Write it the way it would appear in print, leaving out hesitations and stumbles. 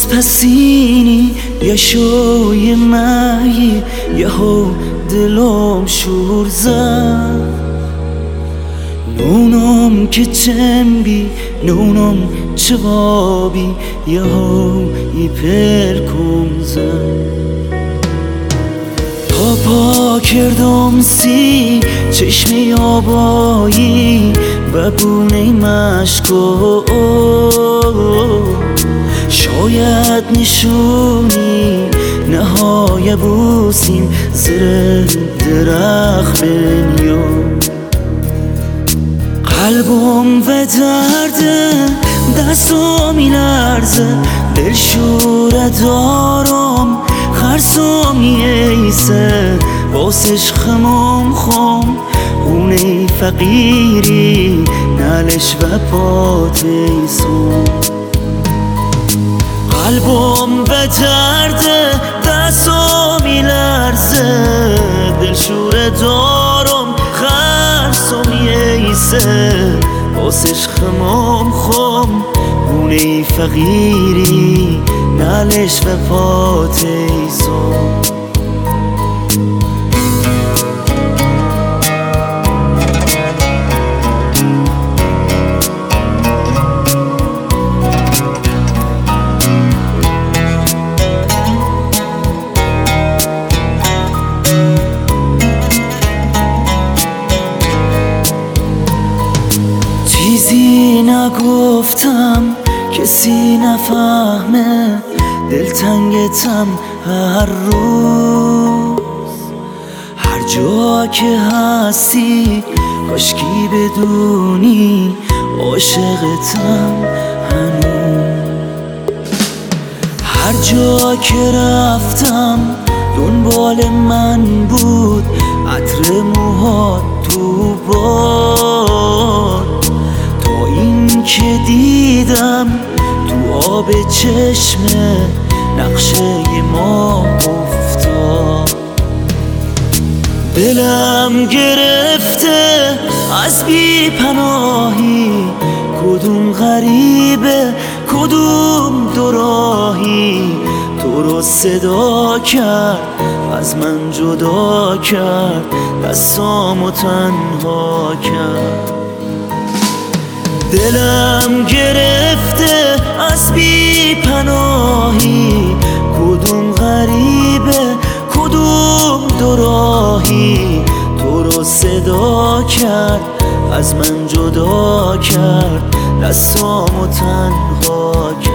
پسینی یشوی مایی یهو دلم شور زد نونم که چنبی نونم چوابی یهو ای پرکم زد پا کردم سی چشمی آبایی و بونه مشکو شاید نشونی نهای بوسیم زیر درخت بنیا قلبم و درده دستم میلرزه دلشوره دارم خرسم میایسه واسش خمم خم اونه فقیری نالش و پاتیسم قلبم به درده دستم میلرزه دلشوره دارم خرسم میایسه واسش خمم خم اونه فقیری نالش و پاتیسم چیزی نگفتم کسی نفهمه دلتنگتم هر روز هر جا که هستی کاشکی بدونی عاشقتم هنوز هر جا که رفتم دنبال من بود عطر موهات تو باد تا این که دیدم تو آب چشمه نقشه ما افتاد دلم گرفته از بی پناهی کدوم غریبه کدوم دوراهی تو رو صدا کرد از من جدا کرد دستامو تنها کرد دلم گرفته از بی پناهی کدوم غریبه کدوم دوراهی تو رو صدا کرد از من جدا کرد دستامو تنها کرد